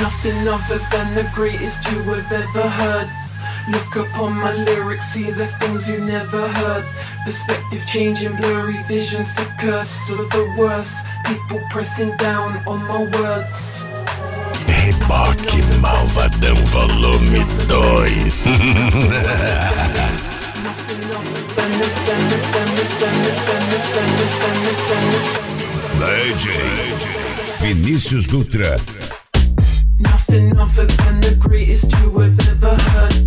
Nothing other than the greatest you have ever heard. Look upon my lyrics, see the things you never heard. Perspective changing, blurry visions to curse or the worst. People pressing down on my words. Reboque Malvadão Volume 2. DJ Vinícius Dutra. Nothing other than the greatest you have ever heard.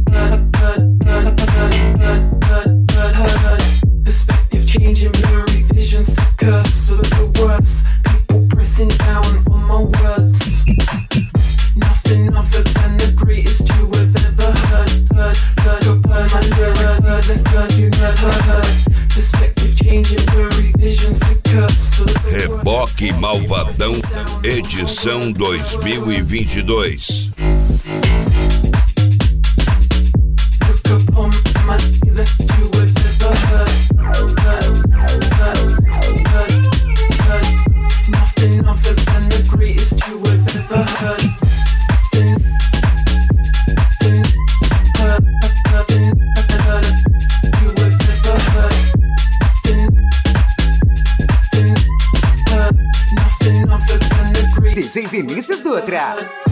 Perspective changing, blurry visions to curse or the worst. People pressing down on my words. Nothing other than the greatest you have ever heard. My lyrics, heard you never heard. Perspective changing, blurry visions to curse or the worst. Reboque Malvadão, edição 2022. DJ Vinícius Dutra.